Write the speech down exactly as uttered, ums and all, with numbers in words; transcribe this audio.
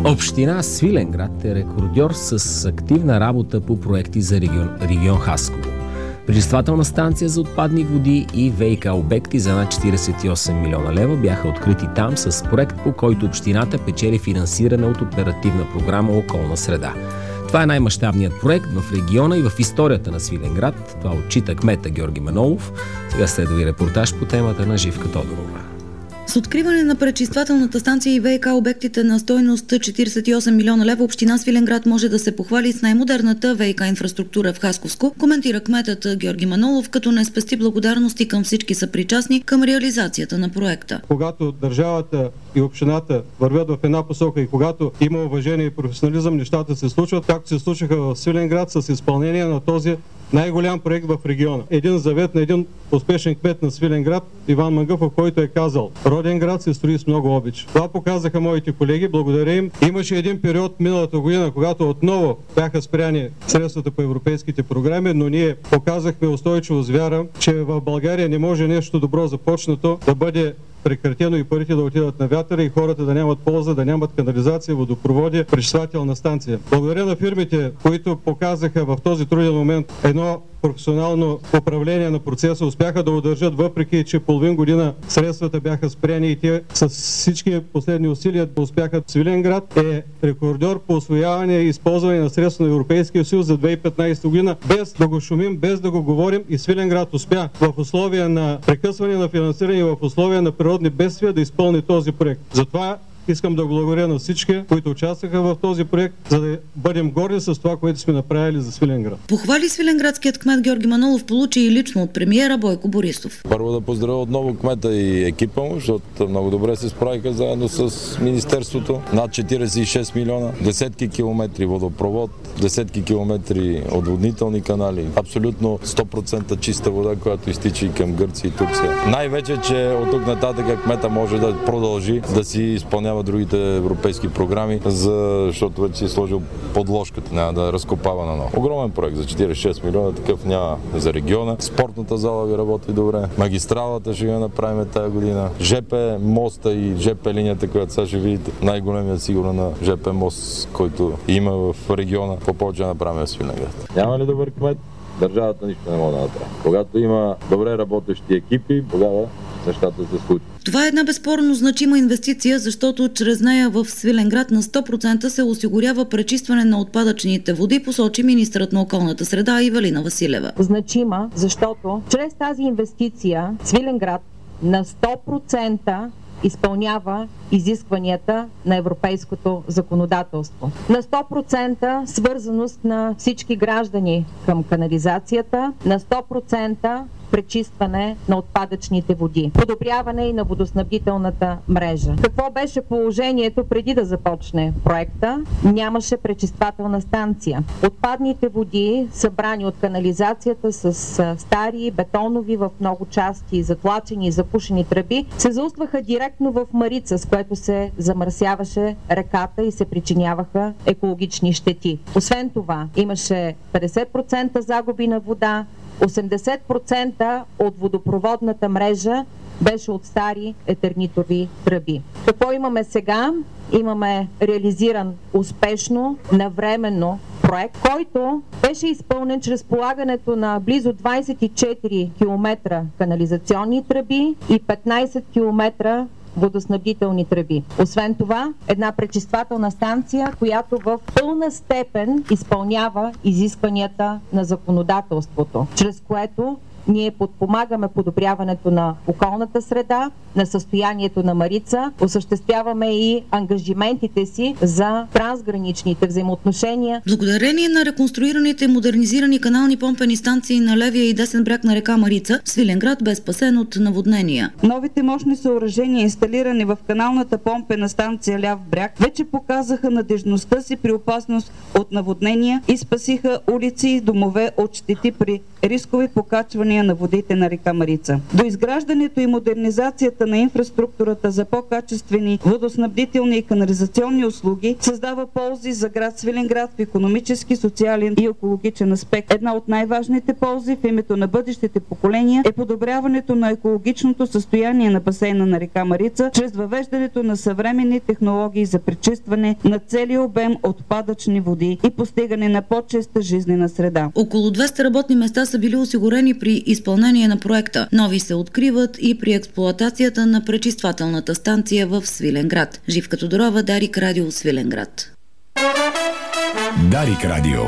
Община Свиленград е рекордьор с активна работа по проекти за регион, регион Хасково. Пречиствателна станция за отпадни води и ВиК обекти за над четиридесет и осем милиона лева бяха открити там с проект, по който общината печели финансиране от оперативна програма «Околна среда». Това е най-мащабният проект в региона и в историята на Свиленград. Това отчита кмета Георги Манолов. Сега следва и репортаж по темата на Живка Тодорова. С откриване на пречиствателната станция и ВиК обектите на стойност четиридесет и осем милиона лева, община Свиленград може да се похвали с най-модерната ВиК инфраструктура в Хасковско, коментира кметът Георги Манолов, като не спести благодарности към всички съпричастни към реализацията на проекта. Когато държавата и общината вървят в една посока и когато има уважение и професионализъм, нещата се случват, както се случиха в Свиленград с изпълнение на този най-голям проект в региона. Един завет на един успешен кмет на Свиленград, Иван Мангъфов, който е казал: роден град се строи с много обич. Това показаха моите колеги, благодаря им. Имаше един период миналата година, когато отново бяха спряни средствата по европейските програми, но ние показахме устойчиво с вяра, че в България не може нещо добро започнато да бъде прекратено и парите да отидат на вятъра и хората да нямат полза, да нямат канализация, водопроводи, пречиствателна станция. Благодаря на фирмите, които показаха в този труден момент едно професионално управление на процеса, успяха да удържат, въпреки че половин година средствата бяха спряни и те с всички последни усилия успяха. Свиленград е рекордьор по усвояване и използване на средства на Европейския съюз за две хиляди и петнадесета година, без да го шумим, без да го говорим, и Свиленград успя в условия на прекъсване на финансиране и в условия на природни бедствия да изпълни този проект. Затова искам да благодаря на всички, които участваха в този проект, за да бъдем горди с това, което сме направили за Свиленград. Похвали свиленградският кмет Георги Манолов получи и лично от премиера Бойко Борисов. Първо да поздравя отново кмета и екипа му, защото много добре се справиха заедно с Министерството. Над четиридесет и шест милиона, десетки километри водопровод, десетки километри отводнителни канали, абсолютно сто процента чиста вода, която изтича и към Гърция и Турция. Най-вече, че от тук нататък кмета може да продължи да си изпълнява другите европейски програми, защото вече си е сложил подложката, няма да разкопава на ново. Огромен проект за четиридесет и шест милиона, такъв няма за региона. Спортната зала ви работи добре. Магистралата ще я направим тази година. ЖП моста и ЖП линията, която сега ще видите, най-големият сигурно на ЖП мост, който има в региона. По-повече да направим в Свиленград. Няма ли добър кмет? Държавата нищо не може да направи. Когато има добре работещи екипи, тогава нещата се случват. Това е една безспорно значима инвестиция, защото чрез нея в Свиленград на сто процента се осигурява пречистване на отпадъчните води, посочи министърът на околната среда Ивелина Василева. Значима, защото чрез тази инвестиция Свиленград на сто процента изпълнява изискванията на европейското законодателство. На сто процента свързаност на всички граждани към канализацията, на сто процента пречистване на отпадъчните води, подобряване и на водоснабдителната мрежа. Какво беше положението преди да започне проекта? Нямаше пречиствателна станция. Отпадните води, събрани от канализацията с стари, бетонови в много части, затлачени и запушени тръби, се заустваха директно в Марица, с което се замърсяваше реката и се причиняваха екологични щети. Освен това, имаше петдесет процента загуби на вода, осемдесет процента от водопроводната мрежа беше от стари етернитови тръби. Какво имаме сега? Имаме реализиран успешно, навременно проект, който беше изпълнен чрез полагането на близо двадесет и четири километра канализационни тръби и петнадесет километра водоснабдителни тръби. Освен това, една пречиствателна станция, която в пълна степен изпълнява изискванията на законодателството, чрез което ние подпомагаме подобряването на околната среда, на състоянието на Марица, осъществяваме и ангажиментите си за трансграничните взаимоотношения. Благодарение на реконструираните и модернизирани канални помпени станции на левия и десен бряг на река Марица, Свиленград бе спасен от наводнения. Новите мощни съоръжения, инсталирани в каналната помпена станция ляв бряг, вече показаха надежността си при опасност от наводнения и спасиха улици и домове от щети при рискови покачвания на водите на река Марица. До изграждането и модернизацията на инфраструктурата за по-качествени водоснабдителни и канализационни услуги създава ползи за град Свиленград в икономически, социален и екологичен аспект. Една от най-важните ползи в името на бъдещите поколения е подобряването на екологичното състояние на басейна на река Марица чрез въвеждането на съвременни технологии за пречистване на целия обем отпадъчни води и постигане на по-чиста жизнена среда. Около двеста работни места са били осигурени при изпълнение на проекта. Нови се откриват и при експлоатацията на пречиствателната станция в Свиленград. Живка Тодорова, Дарик Радио, Свиленград. Дарик Радио.